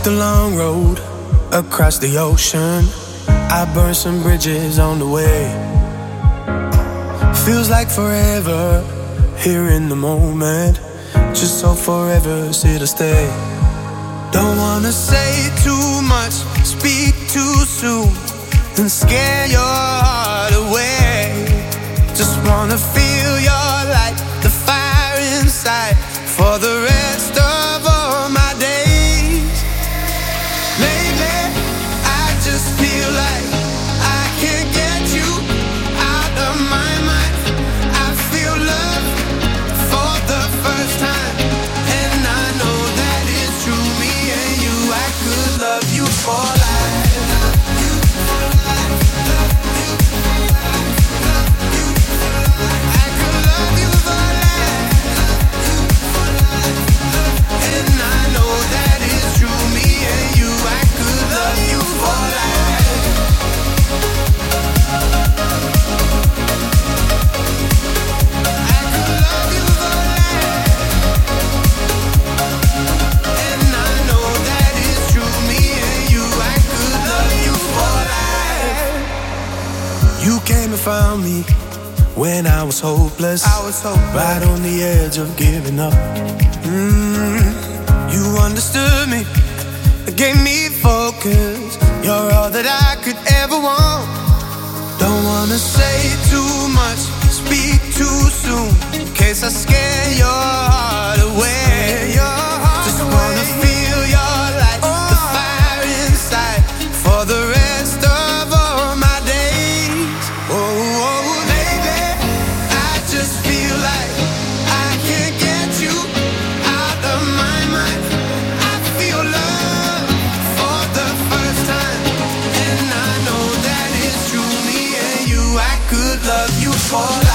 the long road across the ocean. I burned some bridges on the way. Feels like forever here in the moment. Just so forever's here to stay. Don't wanna say too much, speak too soon, and scare your heart away. Just wanna feel your light, the fire inside, for the rest of all my days. Lately, I just feel like I can't get you out of my mind. I feel love for the first time, and I know that it's true. Me and you, I could love you for life. Found me when I was hopeless, right on the edge of giving up. You understood me, gave me focus. You're all that I could ever want. Don't wanna say too much, speak too soon, in case I scare your heart away. Just wanna feel your light, the fire inside, for the rest of all my days. Oh, baby, I just feel like I can't get you out of my mind. I feel love for the first time, and I know that it's true. Me and you, I could love you for life.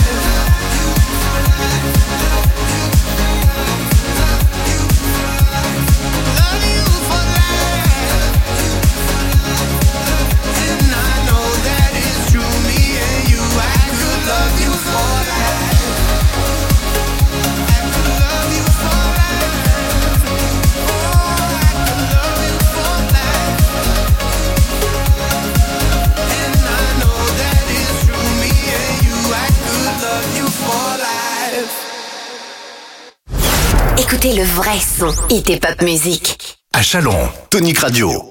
Écoutez le vrai son Hit et Pop Music. À Châlons, Tonic Radio.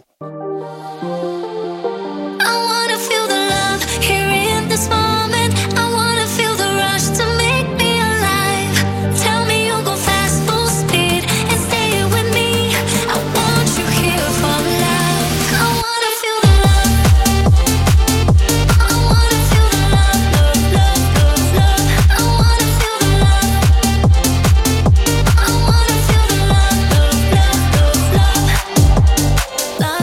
Love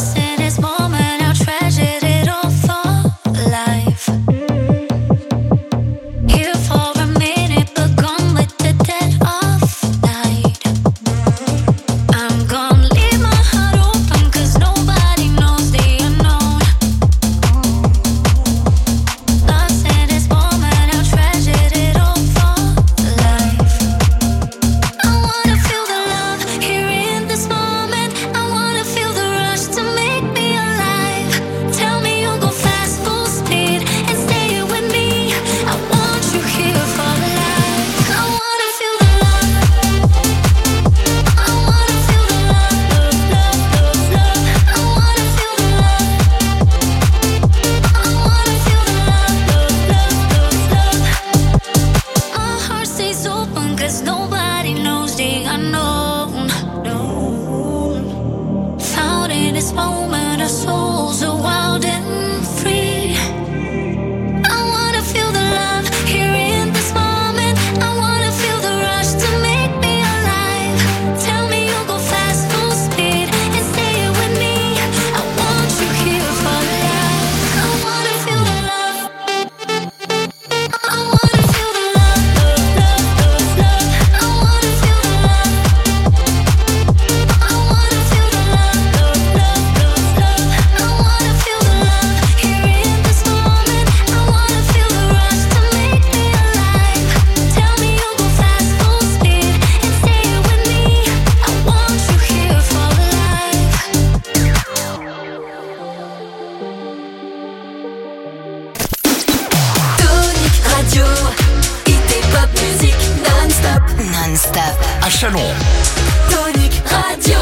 Radio. Hit et pop musique non-stop. Non-stop. À Chalon. Tonic Radio.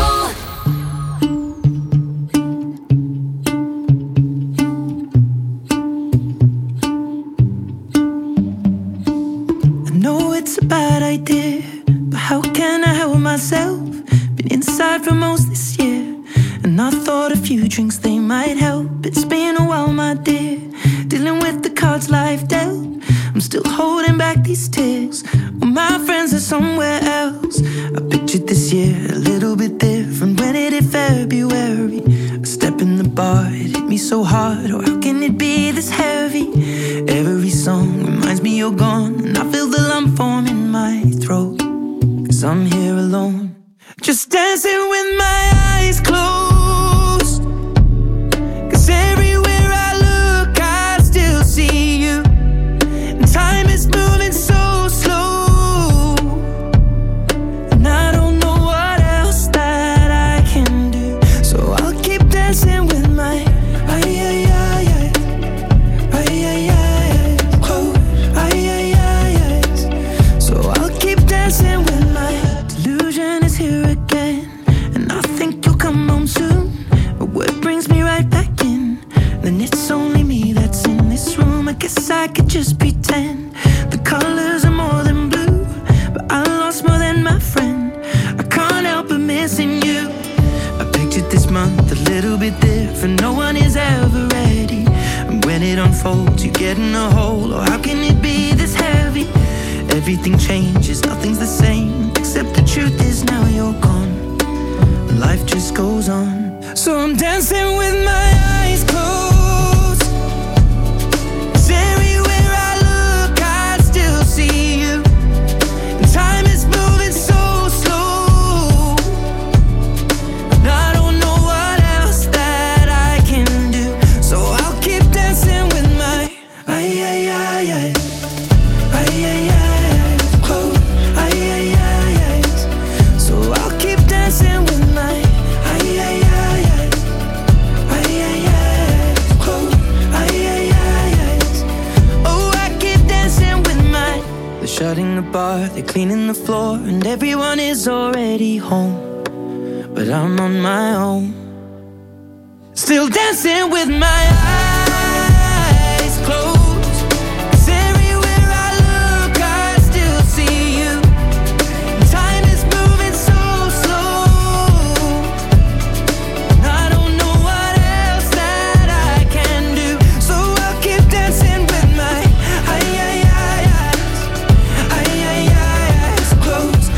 It's a bad idea, but how can I help myself? Been inside for most this year, and I thought a few drinks they might help. It's been a while, my dear, dealing with the cards life dealt. I'm still holding back these tears, well, my friends are somewhere else. I pictured this year a little bit different when it hit February. A step in the bar, it hit me so hard. Oh, how can it be this heavy? Every song reminds me you're gone, and I feel the lump form in my throat. 'Cause I'm here alone, just dancing with my eyes closed. 'Cause everywhere I look, I still see you. And time is moving so slow, and I don't know what else that I can do. So I'll keep dancing with my dancing with my delusion is here again, and I think you'll come home soon. But what brings me right back in? Then it's only me that's in this room. I guess I could just pretend the colors are more than blue, but I lost more than my friend. I can't help but missing you. I pictured this month a little bit different. No one is ever ready, and when it unfolds, you get in a hole. Oh, how can it be this heavy? Everything changes, nothing's the same, except the truth is now you're gone. Life just goes on. So I'm dancing with my eyes closed. 'Cause everywhere I look, I still see you. And time is moving so slow, and I don't know what else that I can do. So I'll keep dancing with my dancing with my oh, I keep dancing with my. They're shutting the bar, they're cleaning the floor, and everyone is already home, but I'm on my own, still dancing with my eyes closed. 'Cause everywhere I look, I still see you. Time is moving so slow, and I don't know what else that I can do. So I'll keep dancing with my eyes closed.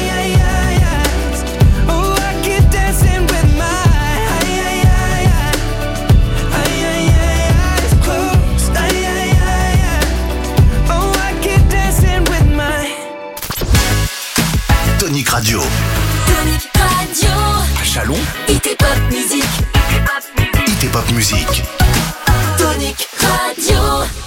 Oh, I keep dancing with my eyes closed. Oh, I keep dancing with my. Tonic Radio. Tonic Radio. À Chalon. Hit et pop musique. Hit et pop musique. Tonic Radio.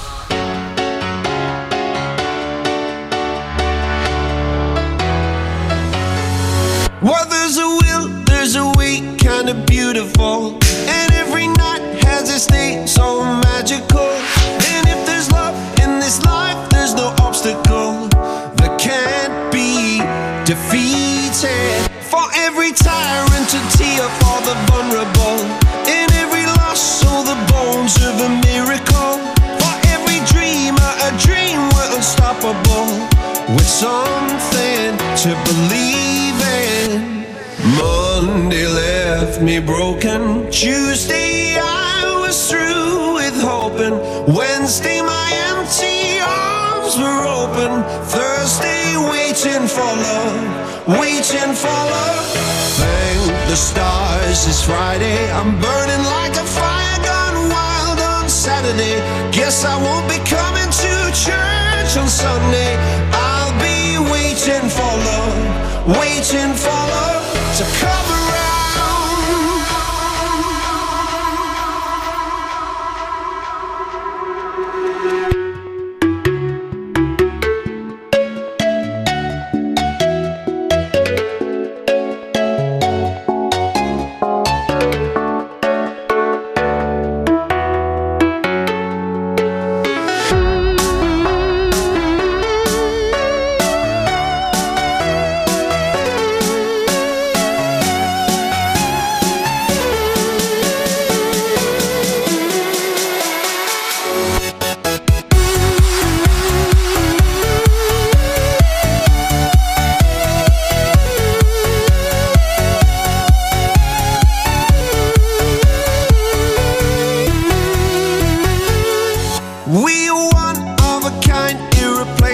Well, there's a will, there's a way, kinda beautiful. And every night has its day, so magical. And if there's love in this life, there's no obstacle that can't be defeated. For every tyrant to tear for the vulnerable. In every loss, all the bones of a miracle. For every dreamer, a dream we're unstoppable. With something to believe in. Monday left me broken. Tuesday I was through with hoping. Wednesday my empty arms were open. Thursday waiting for love, waiting for love. Thank the stars it's Friday. I'm burning like a fire gone wild on Saturday. Guess I won't be coming to church on Sunday. I'll be waiting for love, waiting for love to come around.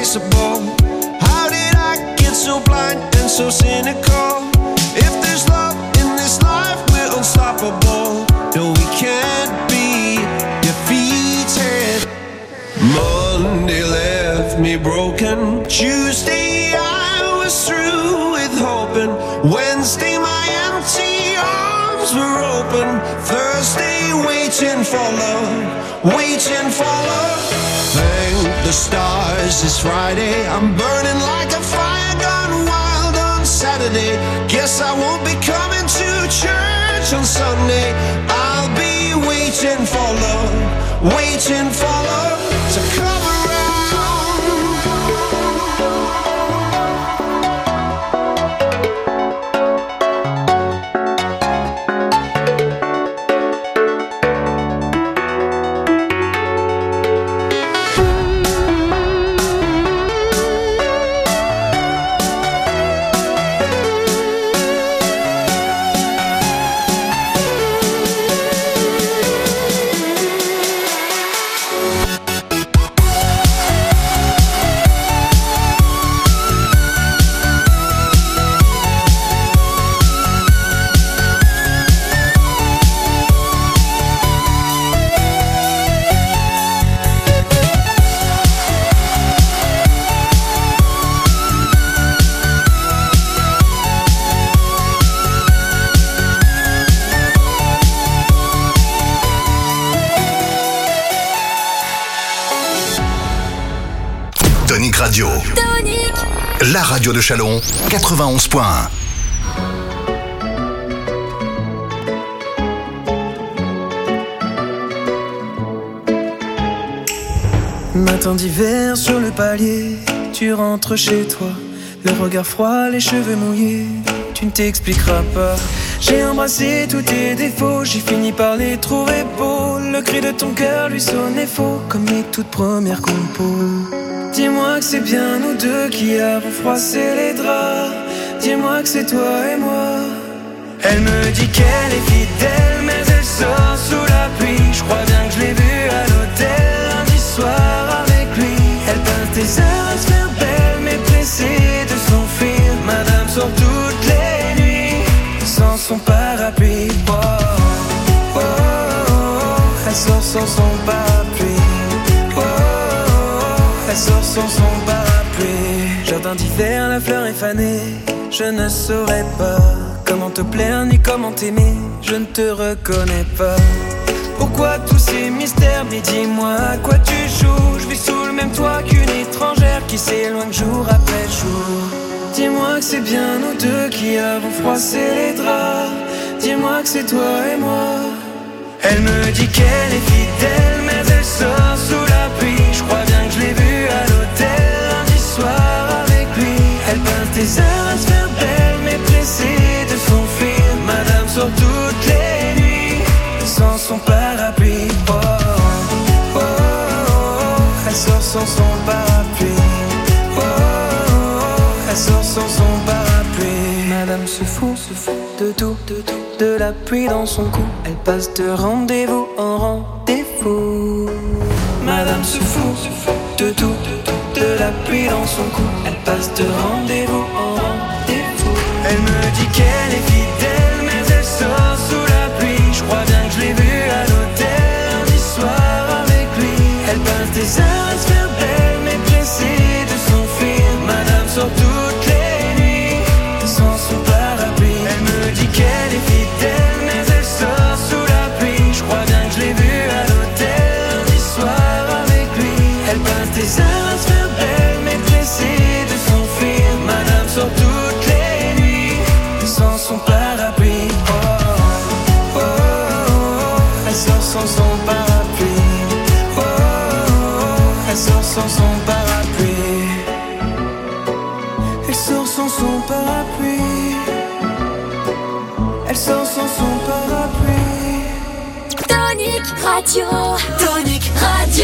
irreplaceable. How did I get so blind and so cynical? If there's love in this life, we're unstoppable. No, we can't be defeated. Monday left me broken. Tuesday I was through with hoping. Wednesday my empty arms were open. Thursday waiting for love, waiting for love. Thank the stars it's Friday. I'm burning like a fire gone wild on Saturday. Guess I won't be coming to church on Sunday. I'll be waiting for love, waiting for love to come around. Radio. Tonic. La radio de Châlons, 91.1. Matin d'hiver sur le palier, tu rentres chez toi, le regard froid, les cheveux mouillés, tu ne t'expliqueras pas. J'ai embrassé tous tes défauts, j'ai fini par les trouver beaux. Le cri de ton cœur lui sonnait faux, comme les toutes premières compos. Dis-moi que c'est bien nous deux qui avons froissé les draps. Dis-moi que c'est toi et moi. Elle me dit qu'elle est fidèle, mais elle sort sous la pluie. Je crois bien que je l'ai vue à l'hôtel lundi soir avec lui. Elle passe des heures à se faire belle, mais pressée de s'enfuir. Madame sort toutes les nuits sans son parapluie. Oh, oh, oh, oh. Elle sort sans son parapluie. Elle sort sans son parapluie. Jardin d'hiver, la fleur est fanée. Je ne saurais pas comment te plaire ni comment t'aimer. Je ne te reconnais pas. Pourquoi tous ces mystères? Mais dis-moi à quoi tu joues. Je vis sous le même toit qu'une étrangère qui s'éloigne jour après jour. Dis-moi que c'est bien nous deux qui avons froissé les draps. Dis-moi que c'est toi et moi. Elle me dit qu'elle est fidèle, mais elle sort sous la pluie. Je crois bien que je l'ai vue à l'hôtel lundi soir avec lui. Elle passe des heures à se faire belle, mais pressée de s'enfuir. Madame sort toutes les nuits sans son parapluie. Oh, oh, oh, oh. Elle sort sans son parapluie. Oh, oh, oh. Elle sort sans son parapluie. Madame se fout de tout, de la pluie dans son cou. Elle passe de rendez-vous en rendez-vous. Madame se fout de tout, de la pluie dans son cou. Elle passe de rendez-vous en rendez-vous. Elle me dit qu'elle est fidèle, mais elle sort sous la pluie. Je crois bien que je l'ai vue à l'hôtel lundi soir avec lui. Elle passe des heures à se faire belle, mais pressée de s'enfuir. Madame sort toutes les nuits sans son parapluie. Elle me dit qu'elle est fidèle, mais elle sort sous la pluie. Je crois bien que je l'ai vue à l'hôtel lundi soir avec lui. Elle passe des heures à se faire belle, mais pressée de s'enfuir. Madame sort toutes les nuits sans son parapluie. Oh, oh, oh, oh. Elle sort sans son parapluie. Oh, oh, oh. Elle sort sans son parapluie. Elle sort sans son parapluie. Elle sort sans son parapluie. Tonic Radio. Tonic Radio.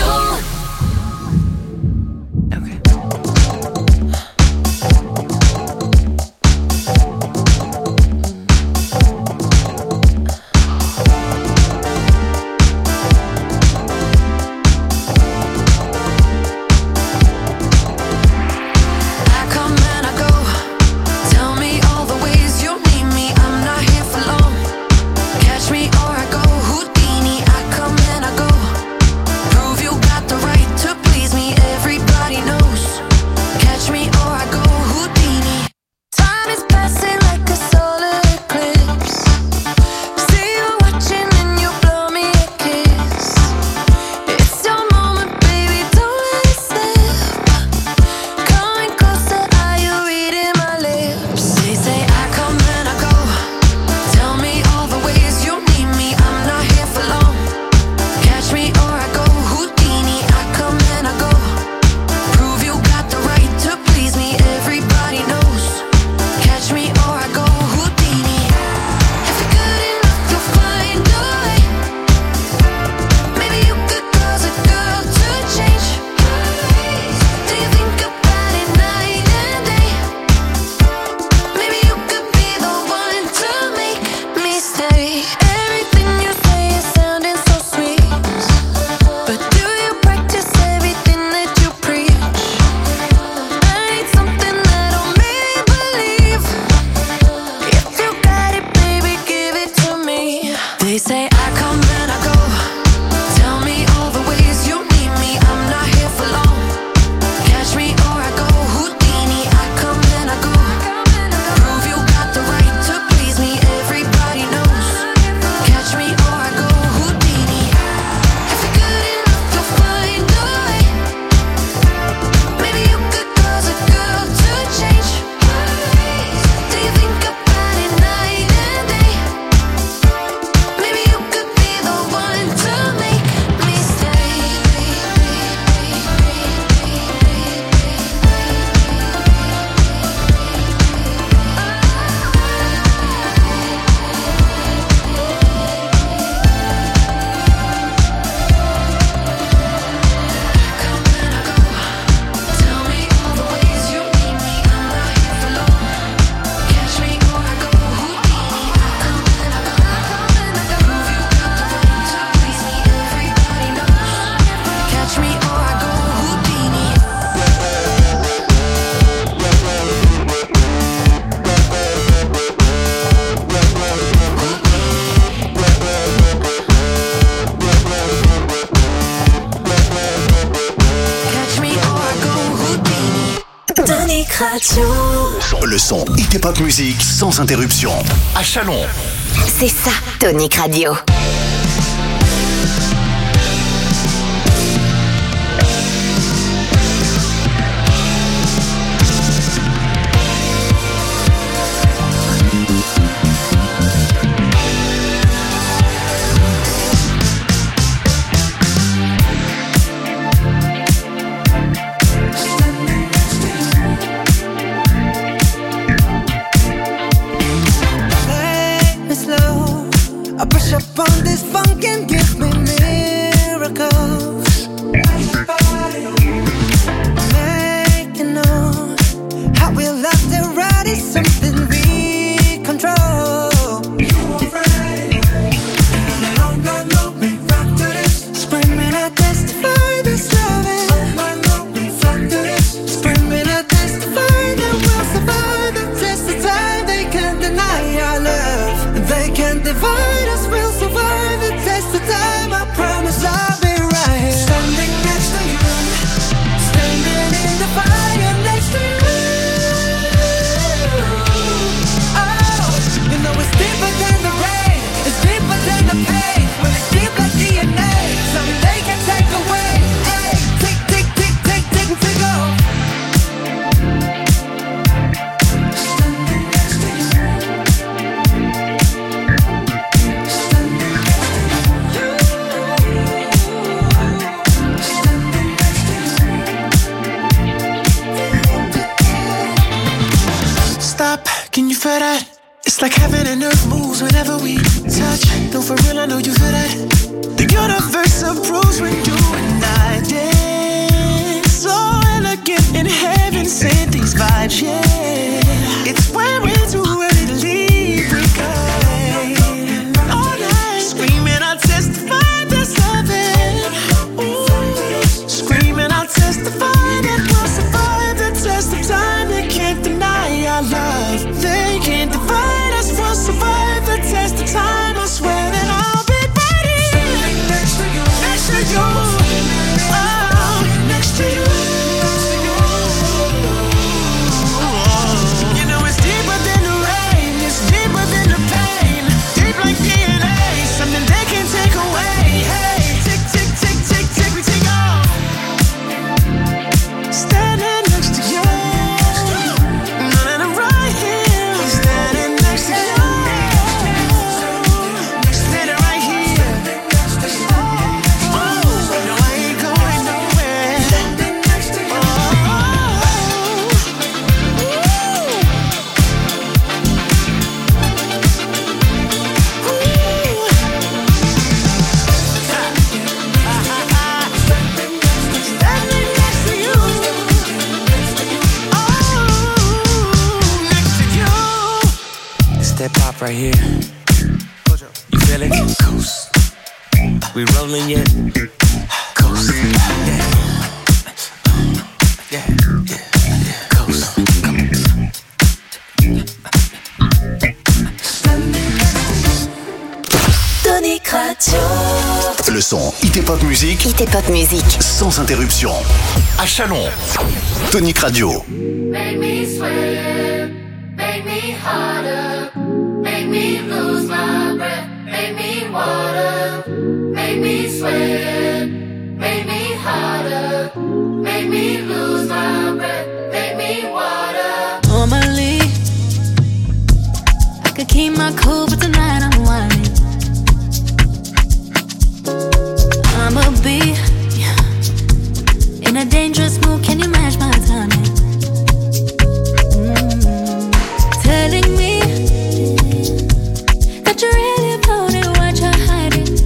Tonic Radio. Le son Hit Pop Music sans interruption. À Chalon. C'est ça, Tonic Radio. Up on this funk and give me miracles. Making know how we love the ride is something we control. Screaming, I testify this loving. Screaming, I testify that we'll survive the test of time. They can't deny our love. They can't divide us. We'll survive the test of time. I promise I'll be right here. Standing next to you, standing in the fire next to you. Oh, you know it's deeper than the rain, it's deeper than the pain. When it's deep like DNA, something they can take away. Hey, tick, tick, tick, tick, tick, tick off. Standing next to you. Stop, can you feel that? It's like heaven and earth moves whenever we touch. No, for real, I know you feel that. The universe approves when you and I dance. So elegant in heaven, send these vibes, yeah. It's when we're too ready to leave, we go all night. Screaming, I'll testify this loving. Ooh. Screaming, I'll testify that we'll survive the test of time. They can't deny our love. They can't divide us. We'll survive the test of time. I swear that I'll be right here. Next to you. Next to you. Oh, next to you. You know it's deeper than the rain. It's deeper than the pain. Deep like DNA. Something they can't take away. Hey, tick, tick, tick, tick, tick, we take off. Standing next to you. And I'm right here. Standing next to you. Standing right here. Oh, no, I ain't going nowhere. Standing next to you. Next to you. It's that pop right here. You feel it? Coast. We rolling yet? Coast. Yeah. Yeah. Yeah. Yeah. Coast. Tonic Radio. Le son Hit Pop Music Hit Pop Music. sans interruption. À Chalon. Tonic Radio. Make me sweat, make me harder, make me lose my breath, make me water, make me sweat, make me harder, make me lose my breath, make me water. Normally, I could keep my cool, but tonight I'm whining. I'ma be in a dangerous mood. Can you match my timing? Telling me that you really about it, what you're hiding.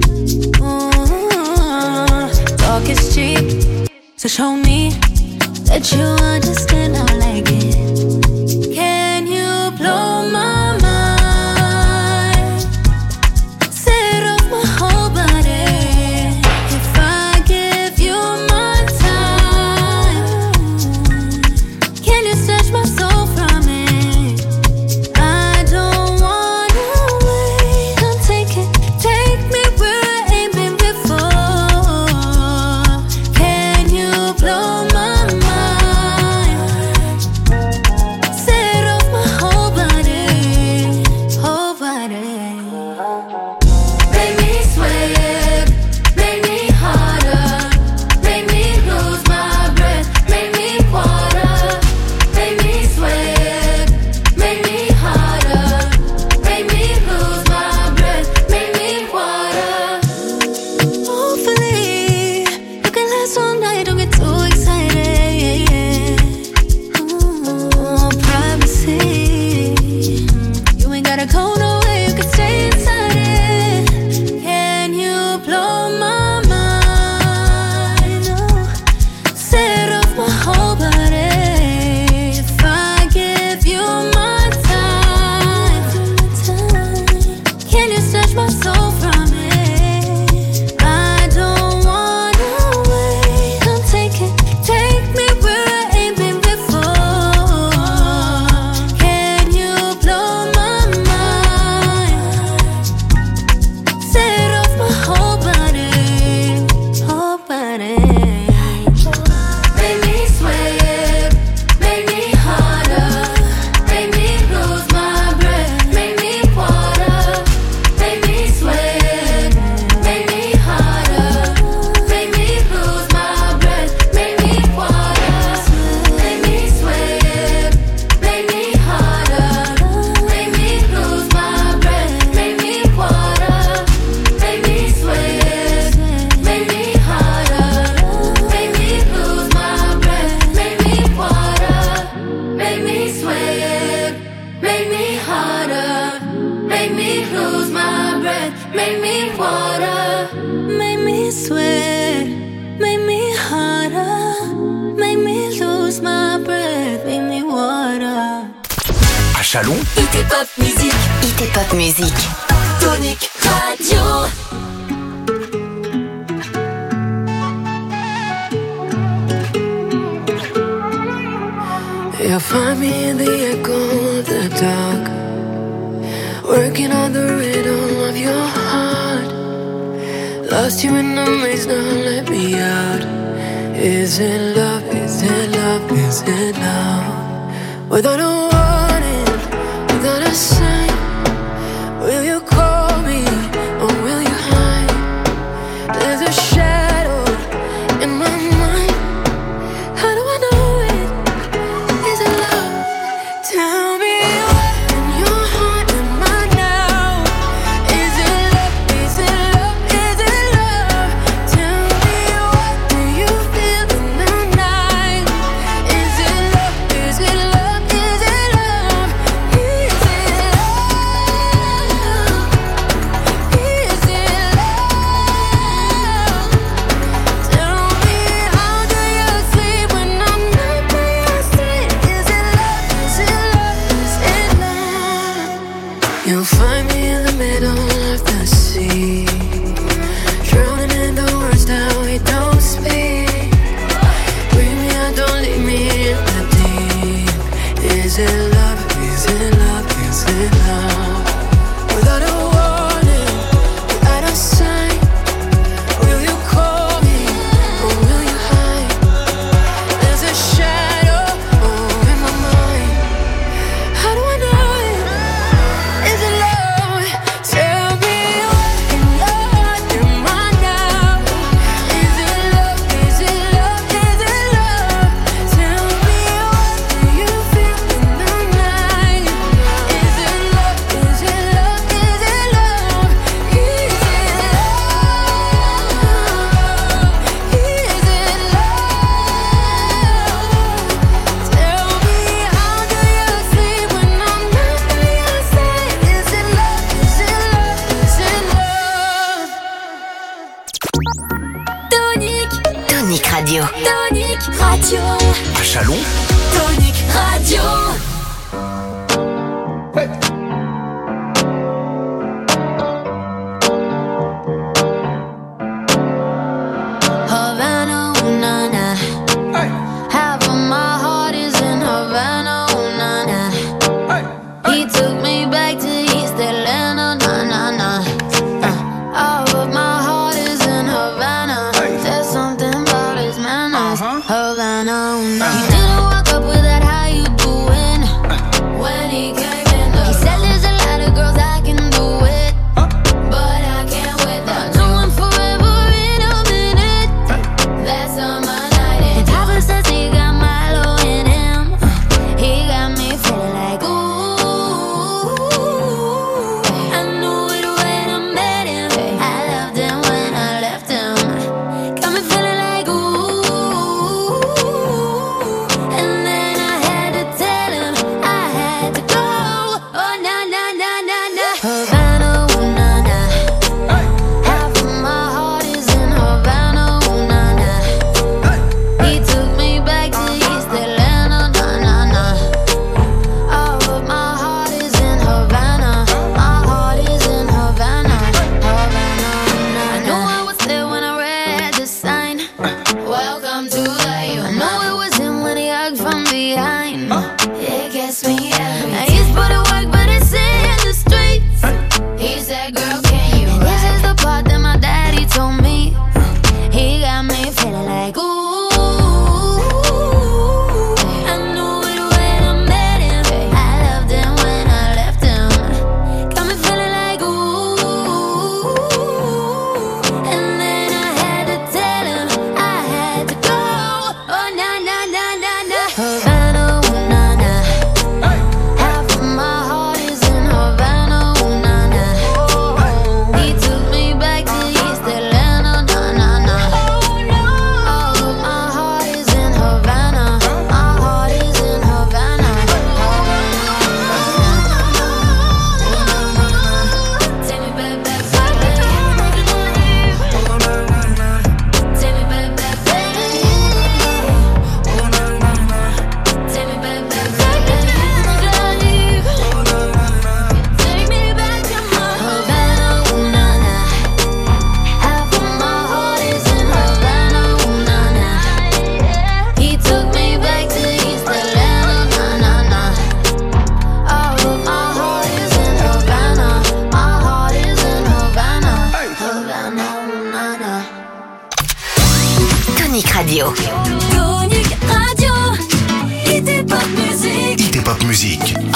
Talk is cheap, so show me that you understand I like it. Can you blow my mind? Set off my whole body. If I give you my time, can you snatch my soul from it? I don't wanna wait. Come take me where I ain't been before. Can you blow my mind? Chalon, IT Pop Music. IT Pop Music. Tonic Radio. You'll find me in the echo of the dark, working on the rhythm of your heart. Lost you in the maze, now let me out. Is it love, is it love, is it love? Without a warning, without a sign, will you call me or will you hide? There's a shadow in my mind. How do I know it? Is it love? Tell me what in your heart am I now? Is it love? Is it love? Is it love? Tell me what do you feel in the night? Is it love? Is it love? Is it love? Is it love? Is it love? Tell me how do you sleep when I'm not by your side? Is it love? Is it love? Is it love? You'll find me in the middle of the sea, drowning in the words that we don't speak. Bring me out, don't leave me in the deep. Is it love? Is it love? Is it love? Without a warning, without a sign, will you call me or will you hide? There's a shadow in my mind. How do I know it? Is it love? Tell me what in your heart am I now? Is it love? Is it love? Is it love? Tell me what do you feel in the night? Is it love? Is it love? Is it love? Is it love? Is it love? Tell me how do you sleep when I'm not by your side? Is it love? Is it love? Is it love? Tonic. Tonic Radio. Tonic Radio. à Chalon, Tonic Radio. Havana, ooh, na, na. Half of my heart is in Havana, ooh, na, na. He took me back to East Atlanta, na, na, na. Half of my heart is in Havana. There's something about his manners. Havana, ooh, na. He didn't walk up with that, how you doing? When he came in the He said there's a lot of girls I can do it, but I can't with that. No one forever in a minute. That's on my night. And Papa says he got Milo in him. He got me feeling like ooh. I knew it when I met him. I loved him when I left him. Got me feeling like ooh. And then I had to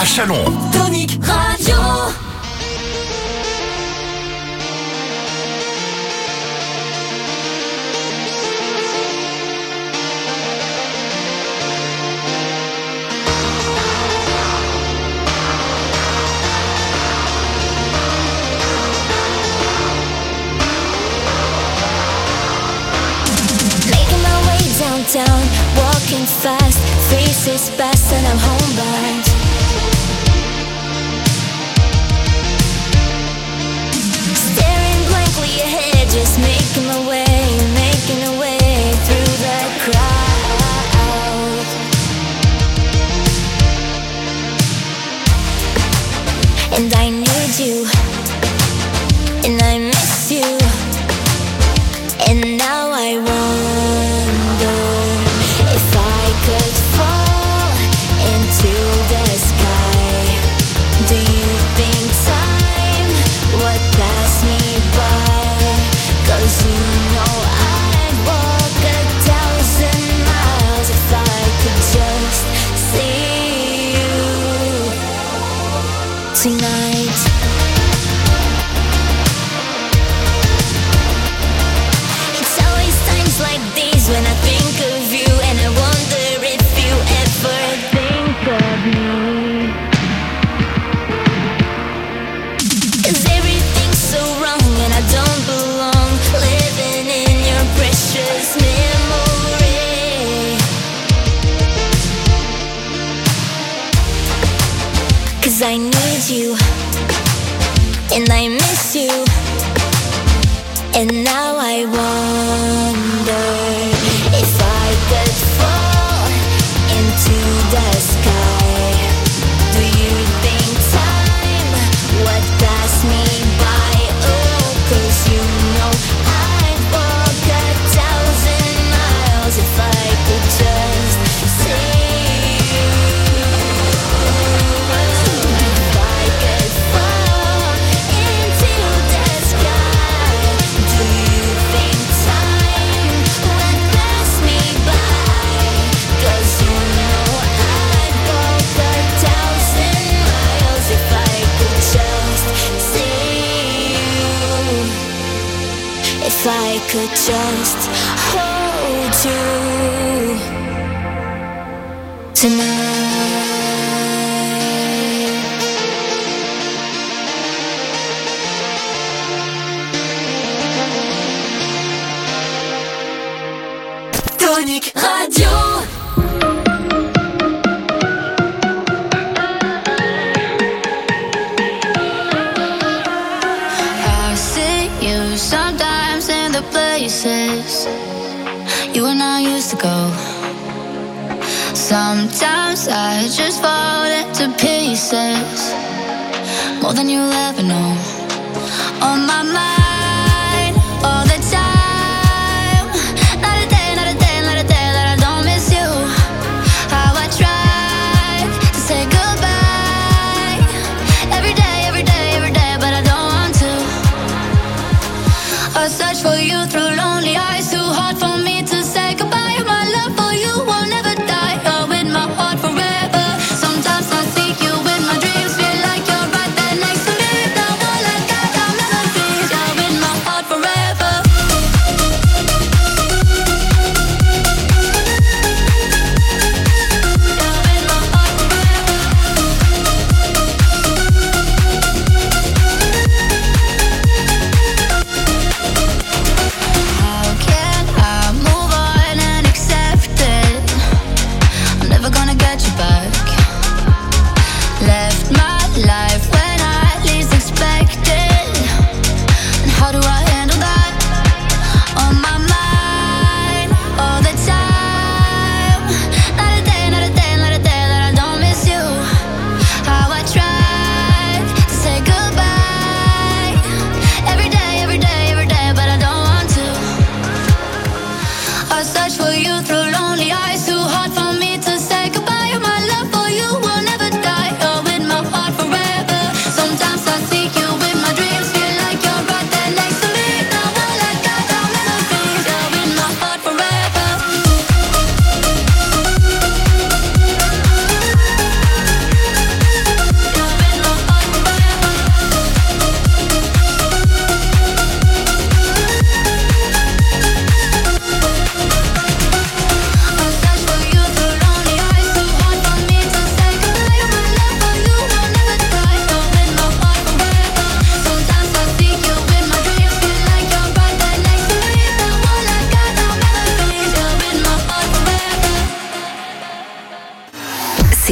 à Chalon. Tonic Radio. Down, walking fast, faces fast, and I'm homebound. Staring blankly ahead, just making my way through the crowd. And I need you, and I miss you, and now I wonder if I could fall into the sky. Do you think time would pass me by? 'Cause you know I'd walk 1,000 miles if I could just see you tonight. It's always times like these when I think of you, and I wonder if you ever think of me. 'Cause everything's so wrong and I don't belong, living in your precious memory. 'Cause I need you, and I miss you, and now I wonder if I could fall into the sky. Do you think time would pass me by? Oh, 'cause you know I'd walk 1,000 miles if I could just see you. If I could fall into the sky, do you think time would pass me by? 'Cause you know I'd walk 1,000 miles if I could just see you. If I could just hold you tonight. Tonic Radio. I see you sometimes in the places you and I used to go. Sometimes I just fall into pieces, more than you'll ever know. On my mind all the time, not a day, not a day, not a day that I don't miss you. How I try to say goodbye every day, every day, every day, but I don't want to. I search for you through lonely eyes, too hard for me to say goodbye. My love for you will never die, you're in my heart forever. Sometimes I see you in my dreams, feel like you're right there next to me. Now all I got are memories, you're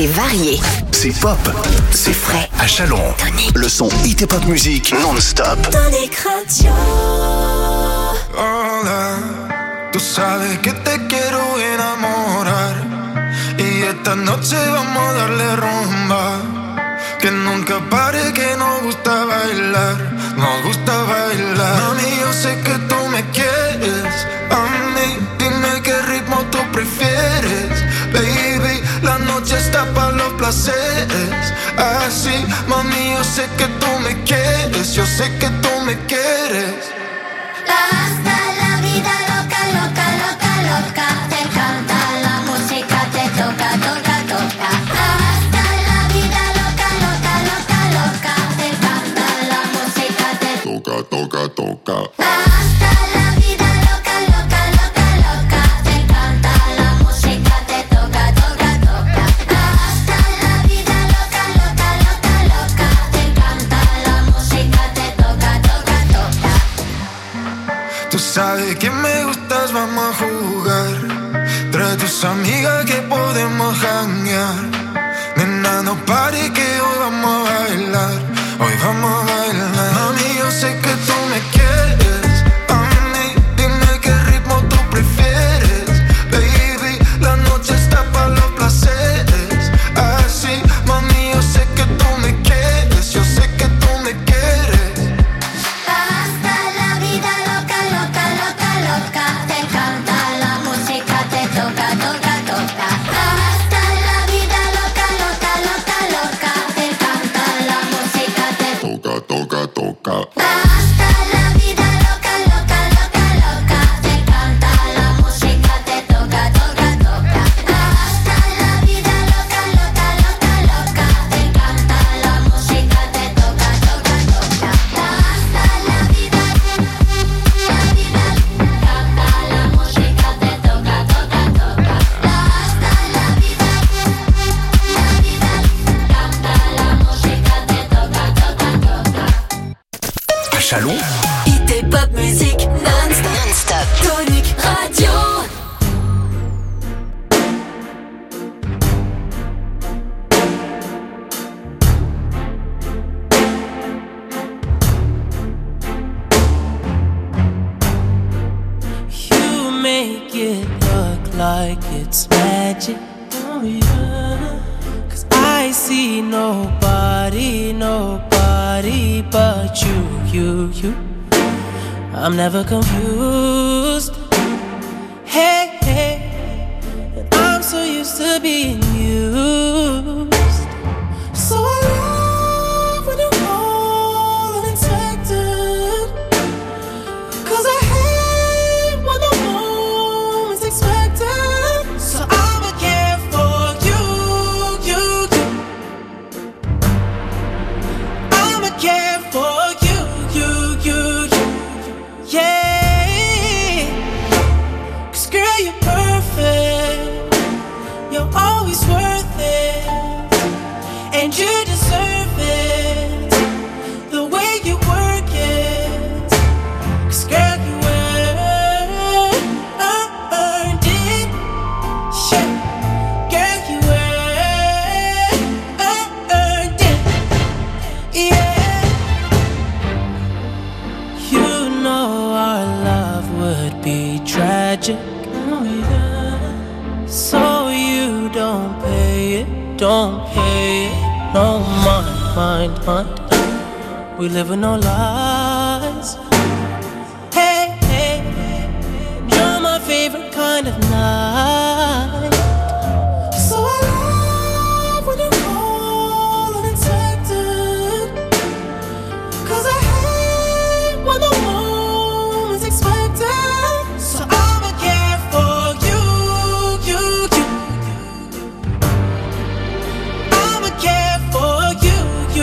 C'est varié. C'est pop. C'est frais. À Chalon. Le son Hit et Pop Music non-stop. Tonic Radio. Hola, tú sabes que te quiero enamorar y esta noche vamos a darle rumba. Que nunca pare, que nos gusta bailar, nos gusta bailar. Mami, yo sé que tú me quieres, a mí, dime qué ritmo tú prefieres. Baby, la noche está para los placeres. Así, mami, yo sé que tú me quieres, yo sé que tú me quieres. Hasta la vida loca, loca, loca, loca. Te encanta la música, te toca, toca, toca. Hasta la vida loca, loca, loca, loca. Te encanta la música, te toca, toca, toca. Hasta la vida loca, loca, loca, loca. Te encanta la música, te toca, toca, toca. Hasta la vida loca, loca, loca, loca. Te encanta la música, te toca, toca, toca. Tú sabes que me gustas, vamos a jugar. Trae tus amigas que podemos janguear. Nena, no pare que hoy vamos a bailar. Hoy vamos a bailar. Mami, yo sé que tú me quieres. A mí, dime qué ritmo tú prefieres. Baby, la noche está para los placeres. Así, mami, yo sé que tú me quieres. Yo sé que tú me quieres. Hasta la vida loca, loca, loca, loca. Te encanta la música, te toca, toca, toca. Hasta la vida loca, loca, loca, loca. Te encanta la música, te toca, toca, toca. Hasta la vida loca, loca, loca, loca. Te encanta la música, te toca, toca, toca. Hasta la vida loca, loca, loca, loca. Te encanta la música, te toca, toca, toca. Hasta la vida, canta la música, te toca, toca, toca. Hasta la vida, canta la música, te toca, toca, toca. À Chalon. Hit et Pop Music non-stop. Tonic Radio. You make it look like it's magic. Oh yeah. 'Cause I see nobody, nobody but you. I'm never confused. Hey, hey. And I'm so used to being used. So I love when you call unexpected. 'Cause I hate when the moment's expected. So I'ma care for you. I'ma care for you. Yeah. 'Cause girl, you're perfect. You're always worth it. And you deserve it. The way you work it. 'Cause girl, you earned it. Yeah. Girl, you earned it. Yeah. You know our love would be tragic. Oh, yeah. So you don't pay it. No mind. We live with no lies. Hey, you're my favorite kind of night. So I love when you call unexpected. 'Cause I hate when the moment's expected. So I'ma care for you. I'ma care for you.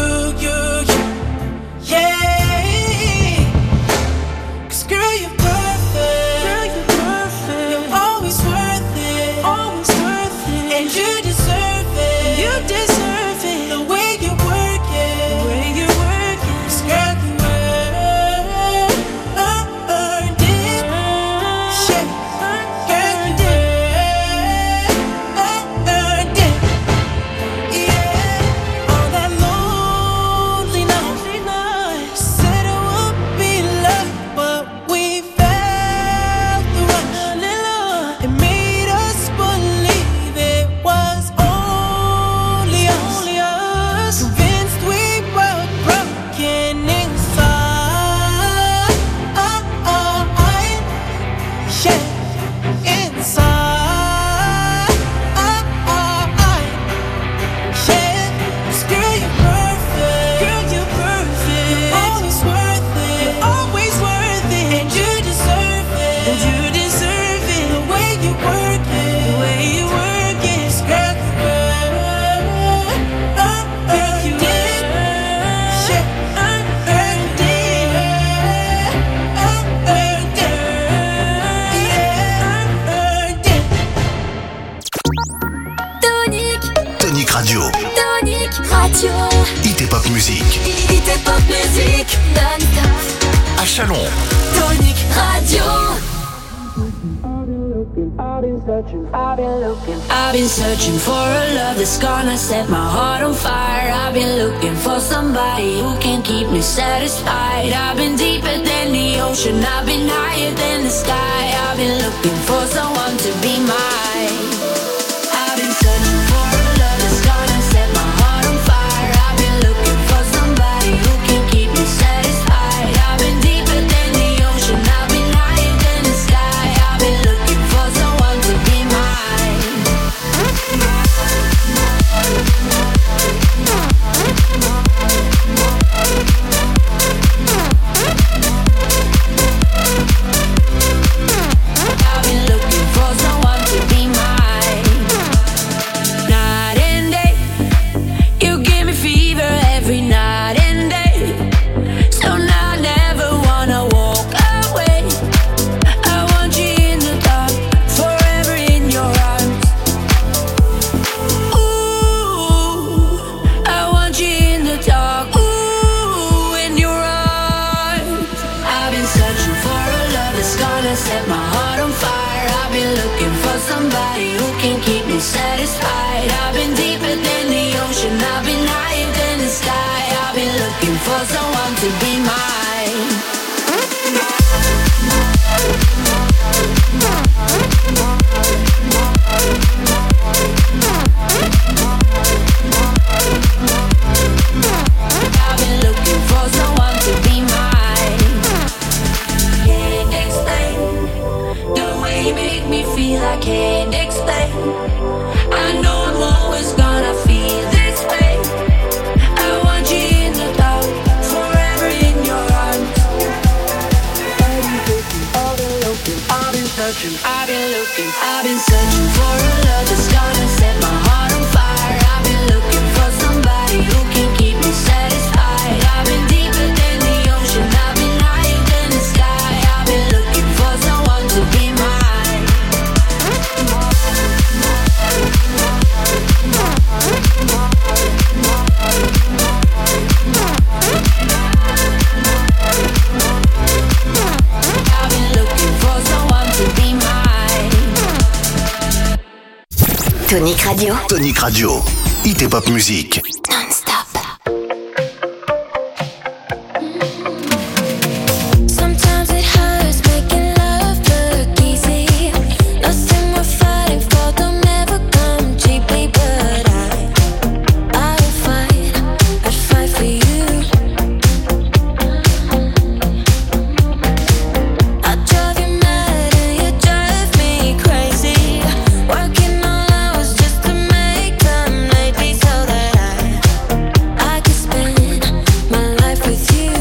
Yeah. 'Cause girl, you're perfect. You're always worth it. Radio. Tonic Radio. IT Pop Music. IT Pop Music. Non-stop. À Chalon. Tonic Radio. I've been searching for a love that's gonna set my heart on fire. I've been looking for somebody who can keep me satisfied. I've been deeper than the ocean, I've been higher than the sky. I've been looking for someone to be mine. I've been searching for a love that's gonna set my heart on fire. I've been looking for somebody who can keep me satisfied. I've been deeper than the ocean, I've been higher than the sky. I've been looking for someone to be mine. I've been looking for someone to be mine. Night and day, you give me fever every night and day. So now I never wanna walk away. I want you in the dark, forever in your arms. Ooh, I want you in the dark, ooh, in your arms. I've been searching for a love that's gonna set my heart on fire. I've been looking for somebody who can keep me satisfied. I've been deeper than the ocean, I've been higher than the sky. I've been looking for someone to be mine. I've been looking for someone to be mine. Can't explain the way you make me feel. I can't explain. I know I'm always gonna feel this way. I want you in the dark, forever in your arms. I've been searching, I've been looking, I've been searching for a love that's gonna set my heart on fire. I've been looking for somebody who can keep me satisfied. I've been deeper than the ocean, I've been higher than the sky. I've been looking for someone to be mine. I've been looking for someone to be mine. Tonic Radio. Tonic Radio. IT Pop Music. Non-stop. Sometimes it hurts making love look easy. Nothing we're fighting for don't ever come cheaply, but I'd fight for you. I drive you mad and you drive me crazy. Working all hours just to make time lately so that I can spend my life with you.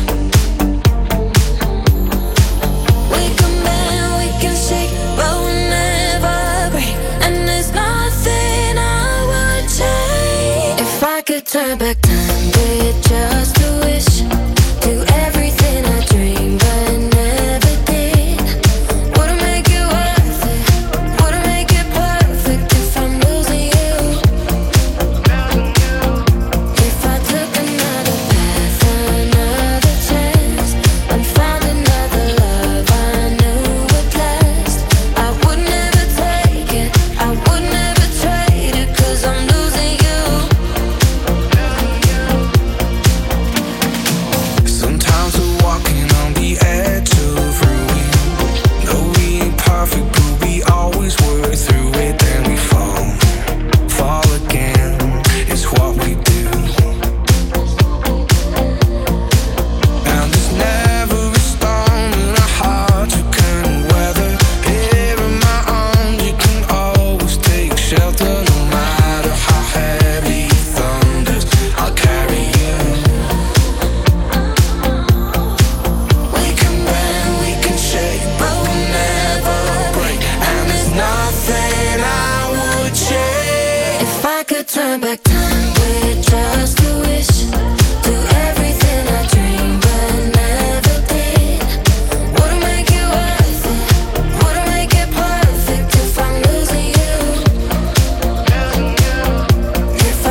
We can bend, we can shake, but we'll never break. And there's nothing I would change. If I could turn back time with just a wish, do everything I dreamed but never did. Would it make it worth it? Would it make it perfect if I'm losing you? If I took another path, another chance, and found another love I knew would last, I would never take it, I would never trade it, 'cause I'm losing you. Sometimes we're walking on the edge of ruin. No, we ain't perfect, but we always work through it. Then we fall again. It's what we do. And there's never a storm in our hearts you can weather. Here in my arms, you can always take shelter. No matter how heavy it thunders, I'll carry you. We can bend, we can shake, but we'll never break. And there's nothing I would change. If I could turn back time with just a wish, do everything I dreamed but never did. Would it make it worth it? Would it make it perfect if I'm losing you? If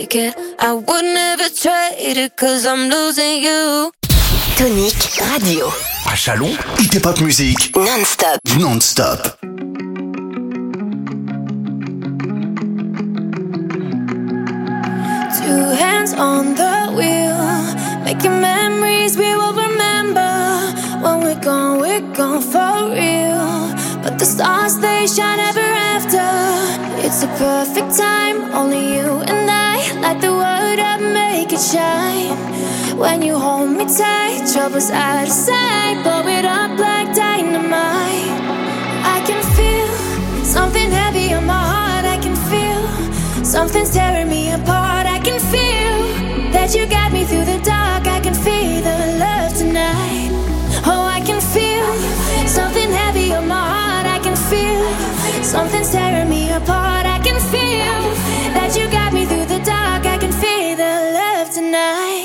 take it. I would never trade it, cause I'm losing you. Tonic Radio. À Chalon, IT Pop Music. Non-stop. Non-stop. Two hands on the wheel, making memories we will remember. When we're gone for real. But the stars, they shine ever after. It's a perfect time, only you and I. Light the world up, make it shine. When you hold me tight, trouble's out of sight. Blow it up like dynamite. I can feel something heavy on my heart. I can feel something's tearing me apart. I can feel that you got me through the dark. I can feel the love tonight. Oh, I can feel something heavy on my heart. I can feel something's tearing me apart. I can feel that you got me through the dark. I can feel the love tonight.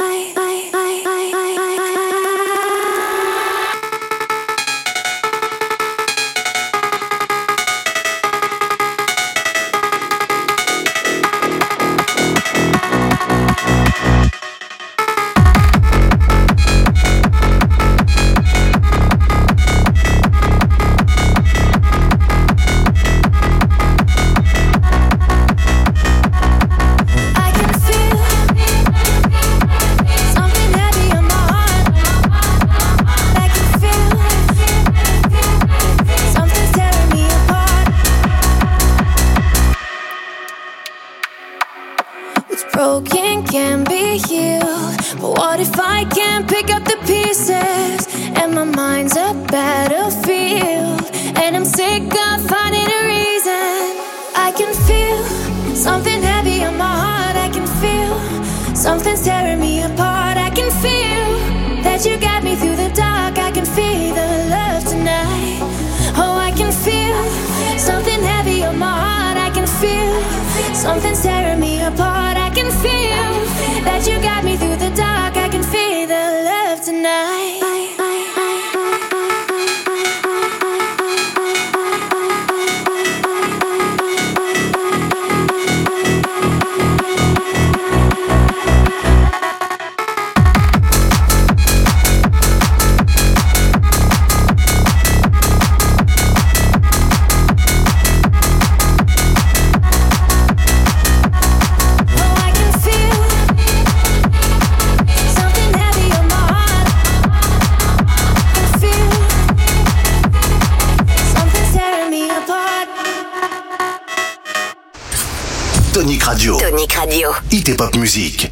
Broken can be healed, but what if I can't pick up the pieces? And my mind's a battlefield, and I'm sick of finding a reason. I can feel something heavy on my heart. I can feel something's tearing me apart. I can feel that you got me through the dark. I can feel the love tonight. Oh, I can feel something heavy on my heart. I can feel something's tearing me apart. I can feel that you got me through the dark. I can feel the love tonight. Tonic Radio. Tonic Radio. IT Pop Music.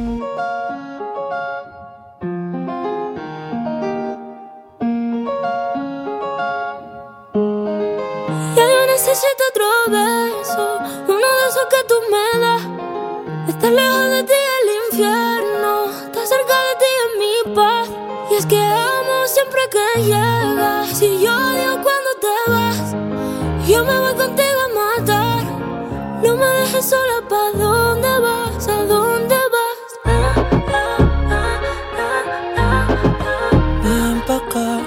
Ya yo necesito otro beso, uno de esos que tú me das. Estar lejos de ti es el infierno, estar cerca de ti es mi paz. Y es que amo siempre que llegas, y yo odio cuando te vas. Yo me voy contigo a matar, no me dejes sola. ¿Pa' dónde vas? ¿A dónde vas? Ven pa' acá.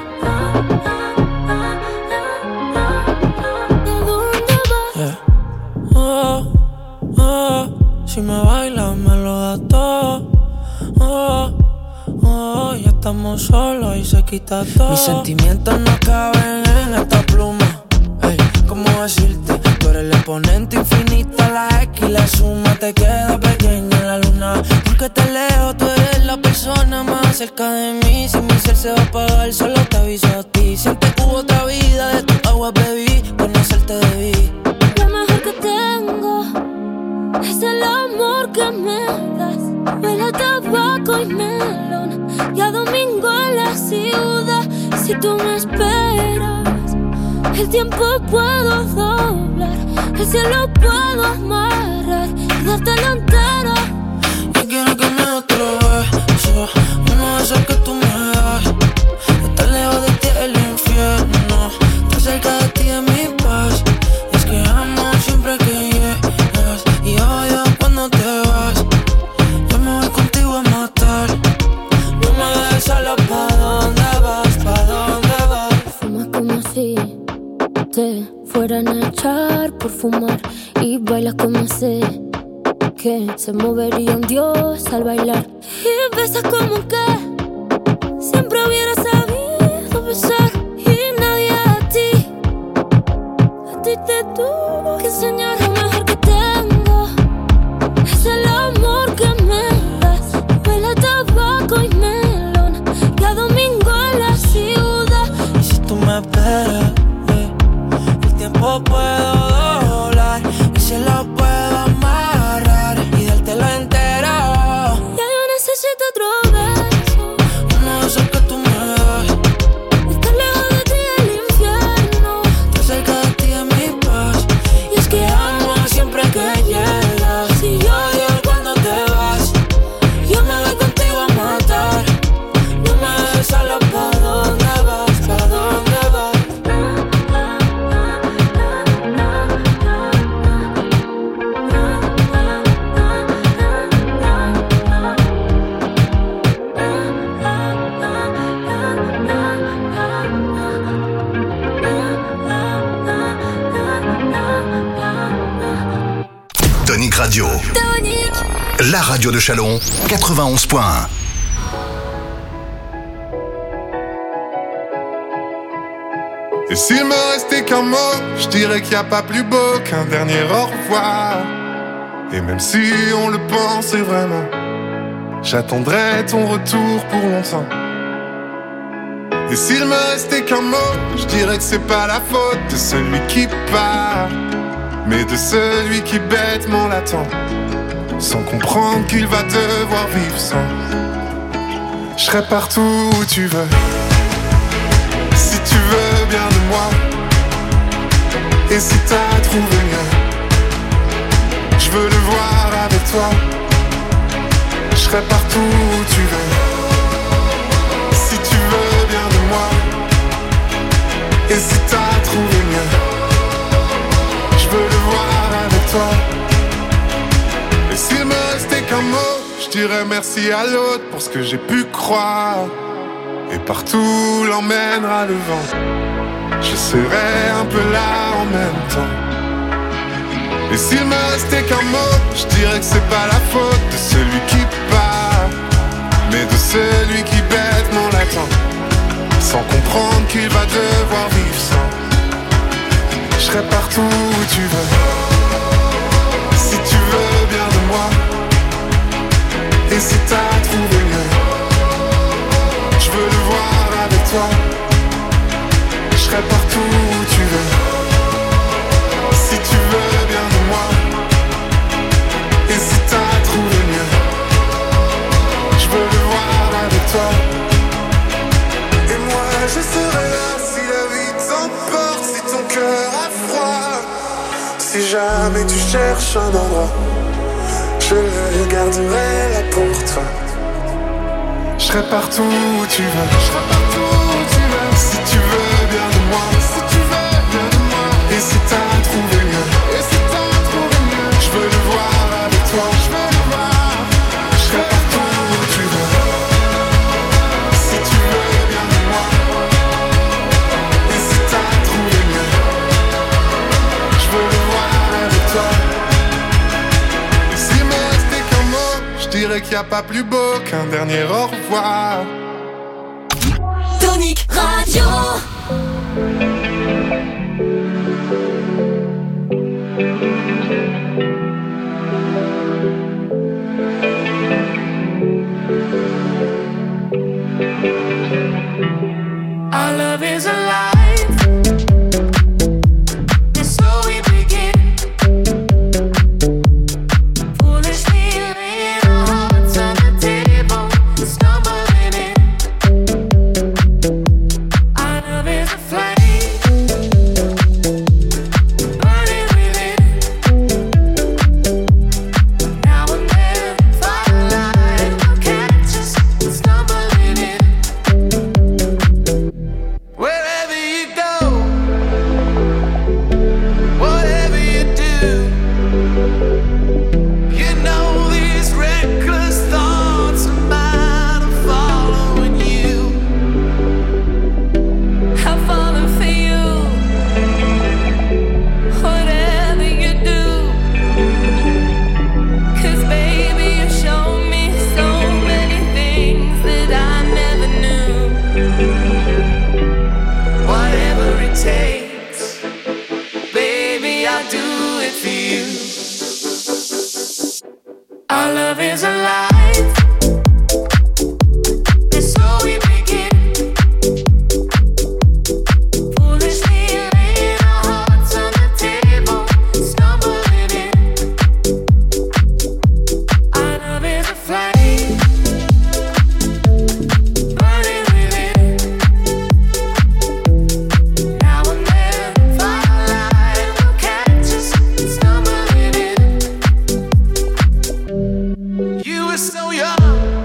¿A dónde vas? Yeah. Oh, oh, si me bailas me lo das todo. Oh, oh, ya estamos solos y se quita todo. Mis sentimientos no caben en esta pluma. Hey, ¿cómo decirte? Tú eres el exponente infinito, la X y la suma te queda pequeña en la luna. Porque te leo, tú eres la persona más cerca de mí. Si mi ser se va a apagar, solo te aviso a ti. Siempre hubo otra vida, de tu agua bebí, conocerte debí. Lo mejor que tengo es el amor que me das. Huele a tabaco y melón, y a domingo en la ciudad. Si tú me esperas, el tiempo puedo doblar, el cielo puedo amarrar y dártelo entero. Yo quiero que me des otro beso, uno de esos que tú me das. Estar lejos de ti es el infierno, estar cerca de ti es mi paz. Y es que amo siempre que llegas, y odio cuando te vas. Yo me voy contigo a matar, no me dejes sola. ¿Pa' dónde vas? ¿Pa' dónde vas? Fumas como si te fueran a echar por fumar, y bailas como sé que se movería un dios al bailar. Y besas como que siempre hubiera sabido besar. Y nadie a ti te tuvo que enseñar. Lo mejor que tengo es el amor que me das. Huele a tabaco y melón cada domingo en la ciudad. Y si tú me esperas, el tiempo puedo doblar y se lo puedo amarrar y dártelo entero. Ya yo necesito otro beso, uno de esos que tú me das. estar lejos de ti del infierno, Estar cerca de ti es mi paz. Y es que amo siempre que llegas y odio cuando te vas. Yo me voy contigo a matar. No me dejes solo, ¿pa' dónde vas? ¿Pa' dónde vas? Tonic Radio. La radio de Châlons, 91.1. Et s'il me restait qu'un mot, je dirais qu'il n'y a pas plus beau qu'un dernier au revoir. Et même si on le pensait vraiment, j'attendrai ton retour pour longtemps. Et s'il me restait qu'un mot, je dirais que c'est pas la faute de celui qui part, mais de celui qui bêtement l'attend, sans comprendre qu'il va devoir vivre sans. Je serai partout où tu veux, si tu veux bien de moi. Et si t'as trouvé mieux, je veux le voir avec toi. Je serai partout où tu veux, si tu veux bien de moi. Et si t'as trouvé mieux, je veux le voir avec toi. Et s'il me restait qu'un mot, je dirais merci à l'autre pour ce que j'ai pu croire. Et partout l'emmènera le vent, je serai un peu là en même temps. Et s'il me restait qu'un mot, je dirais que c'est pas la faute de celui qui part, mais de celui qui bêtement l'attend, sans comprendre qu'il va devoir vivre sans. Je serai partout où tu veux, si tu veux bien de moi. Et si t'as trouvé mieux, je veux le voir avec toi. Je serai partout où tu veux, si tu veux bien de moi. Et si t'as trouvé mieux, je veux le voir avec toi. Et moi je serai là si la vie t'emporte, si ton cœur a froid. Si jamais tu cherches un endroit, je le garderai là pour toi. Je serai partout où tu veux, je serai partout où tu veux. Si tu veux bien de moi, si tu veux bien de moi. Et si t'as trouvé mieux, et si t'as trouvé mieux, je veux le voir avec toi, je veux le voir. Je serai partout où tu veux, si tu veux bien de moi. Et si t'as trouvé mieux, je veux le voir avec toi. Et s'il me restait qu'un mot, je dirais qu'il n'y a pas plus beau qu'un dernier au revoir. Tonic Radio. Our love is alive, and so we begin. Foolishly laying our hearts on the table, stumbling in. Our love is a flame. love.